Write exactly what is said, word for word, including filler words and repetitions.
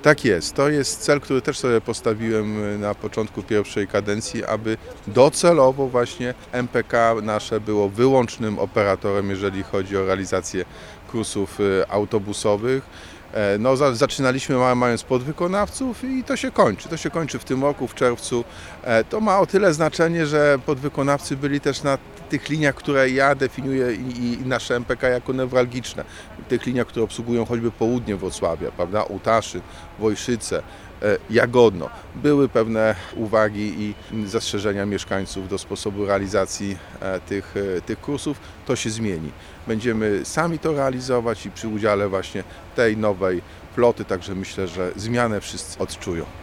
Tak jest. To jest cel, który też sobie postawiłem na początku pierwszej kadencji, aby docelowo właśnie M P K nasze było wyłącznym operatorem, jeżeli chodzi o realizację kursów autobusowych. No, zaczynaliśmy mając podwykonawców i to się kończy. To się kończy w tym roku, w czerwcu. To ma o tyle znaczenie, że podwykonawcy byli też na tych liniach, które ja definiuję i, i nasze M P K jako newralgiczne. Tych liniach, które obsługują choćby południe Wrocławia, prawda? Utaszyn, Wojszyce, Jagodno. Były pewne uwagi i zastrzeżenia mieszkańców do sposobu realizacji tych, tych kursów. To się zmieni. Będziemy sami to realizować i przy udziale właśnie tej nowej floty, także myślę, że zmianę wszyscy odczują.